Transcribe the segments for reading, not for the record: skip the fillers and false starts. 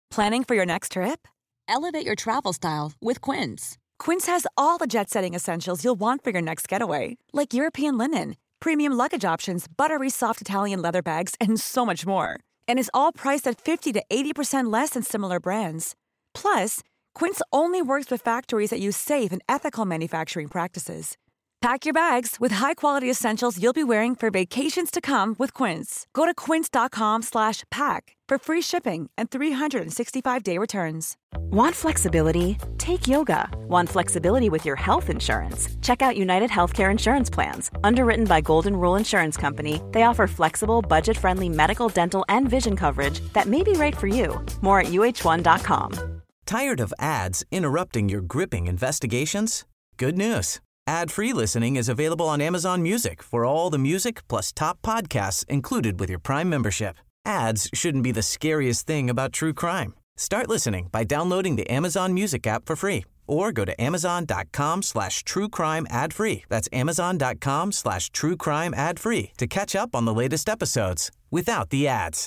Planning for your next trip? Elevate your travel style with Quince. Quince has all the jet-setting essentials you'll want for your next getaway, like European linen, premium luggage options, buttery soft Italian leather bags, and so much more. And is all priced at 50 to 80% less than similar brands. Plus, Quince only works with factories that use safe and ethical manufacturing practices. Pack your bags with high-quality essentials you'll be wearing for vacations to come with Quince. Go to quince.com/pack for free shipping and 365-day returns. Want flexibility? Take yoga. Want flexibility with your health insurance? Check out United Healthcare Insurance Plans. Underwritten by Golden Rule Insurance Company, they offer flexible, budget-friendly medical, dental, and vision coverage that may be right for you. More at uh1.com. Tired of ads interrupting your gripping investigations? Good news. Ad-free listening is available on Amazon Music for all the music plus top podcasts included with your Prime membership. Ads shouldn't be the scariest thing about true crime. Start listening by downloading the Amazon Music app for free or go to amazon.com/truecrime ad-free. That's amazon.com/truecrime ad-free to catch up on the latest episodes without the ads.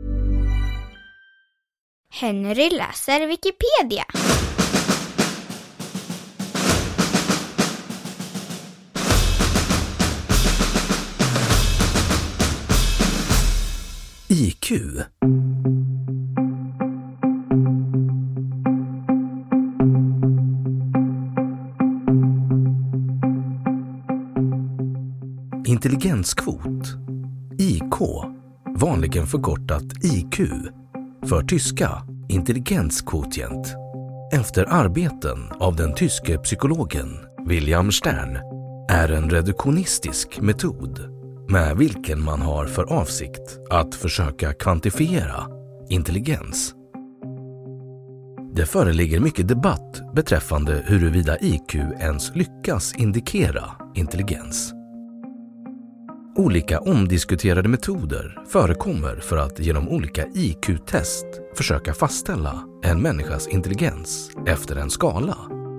Henry läser Wikipedia. IQ. Intelligenskvot. IK, vanligen förkortat IQ, för tyska intelligenzquotient. Efter arbeten av den tyske psykologen William Stern är en reduktionistisk metod med vilken man har för avsikt att försöka kvantifiera intelligens. Det föreligger mycket debatt beträffande huruvida IQ ens lyckas indikera intelligens. Olika omdiskuterade metoder förekommer för att genom olika IQ-test försöka fastställa en människas intelligens efter en skala.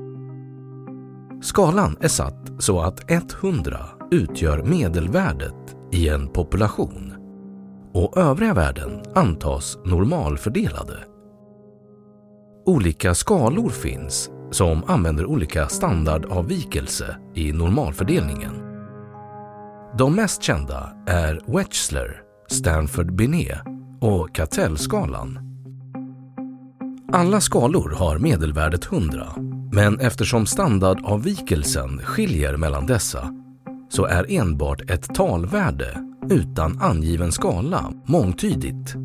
Skalan är satt så att 100 utgör medelvärdet i en population och övriga värden antas normalfördelade. Olika skalor finns som använder olika standardavvikelse i normalfördelningen. De mest kända är Wechsler, Stanford-Binet och Cattell-skalan. Alla skalor har medelvärdet 100, men eftersom standardavvikelsen skiljer mellan dessa så är enbart ett talvärde utan angiven skala mångtydigt.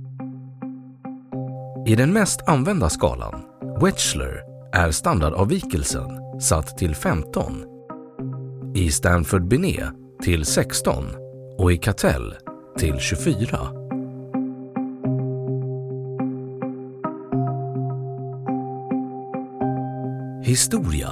I den mest använda skalan, Wechsler, är standardavvikelsen satt till 15, i Stanford-Binet till 16 och i Cattell till 24. Historia.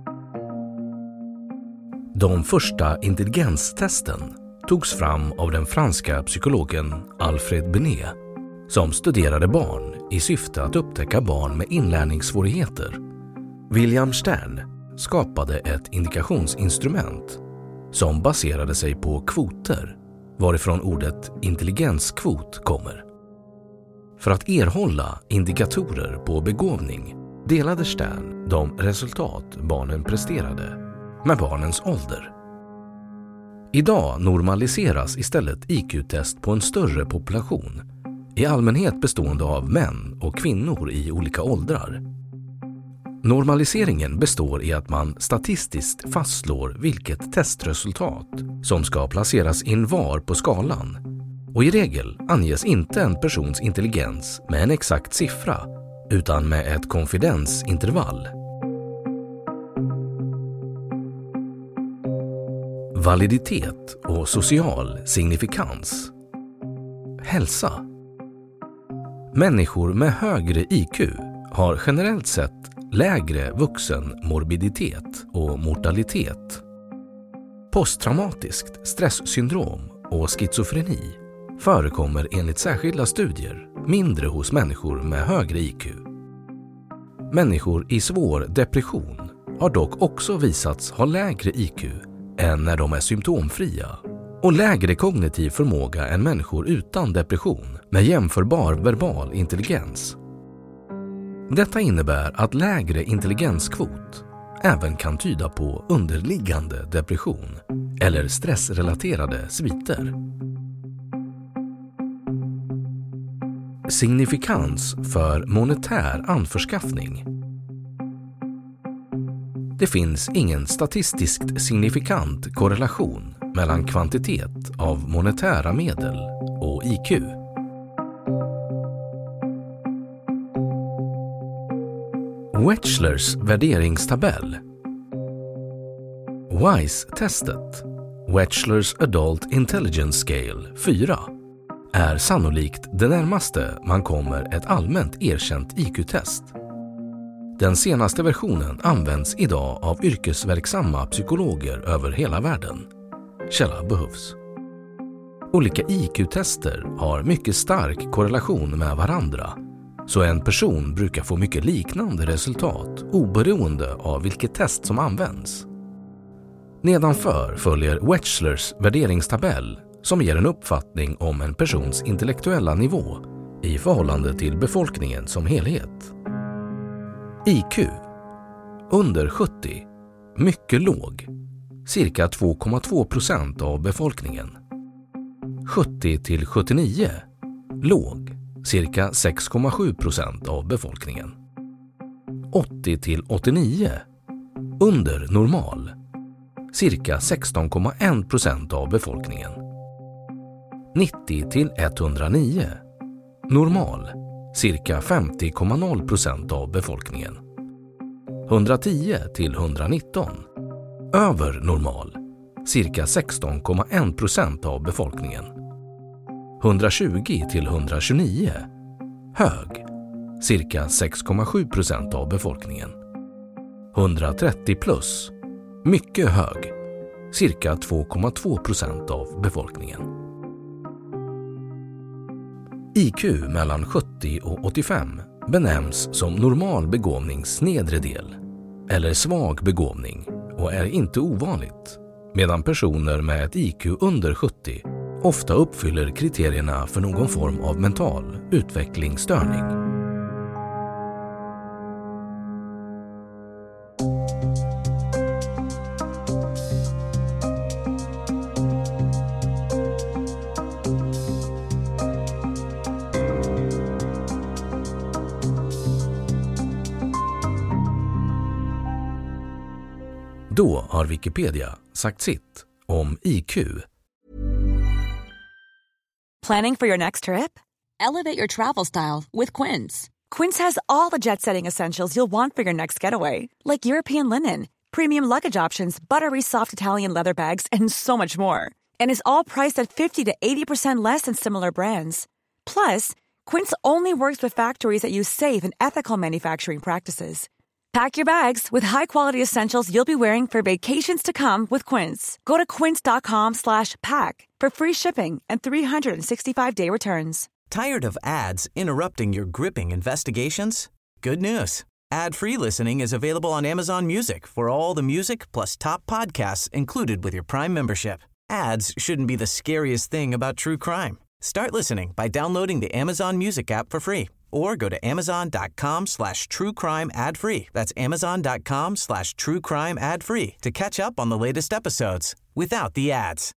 De första intelligenstesten togs fram av den franska psykologen Alfred Binet, som studerade barn i syfte att upptäcka barn med inlärningssvårigheter. William Stern skapade ett indikationsinstrument som baserade sig på kvoter, varifrån ordet intelligenskvot kommer. För att erhålla indikatorer på begåvning delade Stern de resultat barnen presterade med barnens ålder. Idag normaliseras istället IQ-test på en större population, i allmänhet bestående av män och kvinnor i olika åldrar. Normaliseringen består i att man statistiskt fastslår vilket testresultat som ska placeras in var på skalan, och i regel anges inte en persons intelligens med en exakt siffra utan med ett konfidensintervall. Validitet och social signifikans. Hälsa. Människor med högre IQ har generellt sett lägre vuxenmorbiditet och mortalitet. Posttraumatiskt stresssyndrom och schizofreni förekommer enligt särskilda studier mindre hos människor med högre IQ. Människor i svår depression har dock också visats ha lägre IQ än när de är symptomfria och lägre kognitiv förmåga än människor utan depression med jämförbar verbal intelligens. Detta innebär att lägre intelligenskvot även kan tyda på underliggande depression eller stressrelaterade sviter. Signifikans för monetär anförskaffning. Det finns ingen statistiskt signifikant korrelation mellan kvantitet av monetära medel och IQ. Wechslers värderingstabell. WISE-testet, Wechlers Adult Intelligence Scale 4, är sannolikt det närmaste man kommer ett allmänt erkänt IQ-test. Den senaste versionen används idag av yrkesverksamma psykologer över hela världen. Källa behövs. Olika IQ-tester har mycket stark korrelation med varandra, så en person brukar få mycket liknande resultat oberoende av vilket test som används. Nedanför följer Wechlers värderingstabell som ger en uppfattning om en persons intellektuella nivå i förhållande till befolkningen som helhet. IQ under 70, mycket låg, cirka 2,2% av befolkningen. 70 till 79, låg, cirka 6,7% av befolkningen. 80 till 89, under normal, cirka 16,1% av befolkningen. 90 till 109, normal, cirka 50,0% av befolkningen. 110 till 119, över normal, cirka 16,1% av befolkningen. 120 till 129, hög, cirka 6,7% av befolkningen. 130 plus, mycket hög, cirka 2,2% av befolkningen. IQ mellan 70 och 85 benämns som normal begåvnings nedre del eller svag begåvning och är inte ovanligt, medan personer med ett IQ under 70 ofta uppfyller kriterierna för någon form av mental utvecklingsstörning. Då har Wikipedia sagt sitt om IQ. Planning for your next trip? Elevate your travel style with Quince. Quince has all the jet-setting essentials you'll want for your next getaway, like European linen, premium luggage options, buttery soft Italian leather bags, and so much more. And is all priced at 50 to 80% less than similar brands. Plus, Quince only works with factories that use safe and ethical manufacturing practices. Pack your bags with high-quality essentials you'll be wearing for vacations to come with Quince. Go to quince.com/pack for free shipping and 365-day returns. Tired of ads interrupting your gripping investigations? Good news. Ad-free listening is available on Amazon Music for all the music plus top podcasts included with your Prime membership. Ads shouldn't be the scariest thing about true crime. Start listening by downloading the Amazon Music app for free or go to amazon.com/truecrime ad-free. That's amazon.com/truecrime ad-free to catch up on the latest episodes without the ads.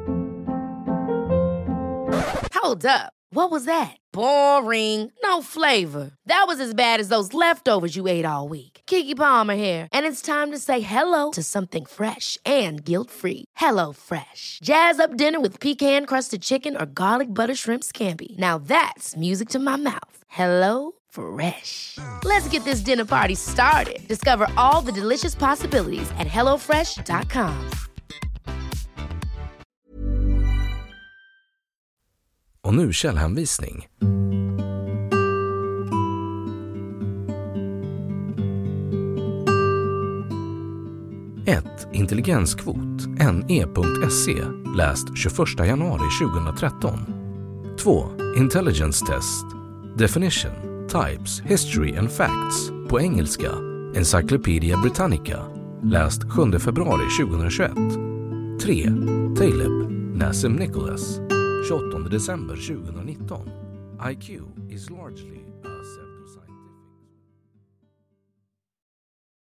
Hold up. What was that? Boring. No flavor. That was as bad as those leftovers you ate all week. Keke Palmer here, and it's time to say hello to something fresh and guilt-free. Hello Fresh. Jazz up dinner with pecan-crusted chicken or garlic butter shrimp scampi. Now that's music to my mouth. Hello Fresh. Let's get this dinner party started. Discover all the delicious possibilities at hellofresh.com. Och nu källhänvisning. 1. Intelligenskvot, NE.se, läst 21 januari 2013. 2. Intelligence Test, Definition, Types, History and Facts, på engelska, Encyclopedia Britannica, läst 7 februari 2021. 3. Taleb, Nassim Nicholas, 28 december 2019. IQ is largely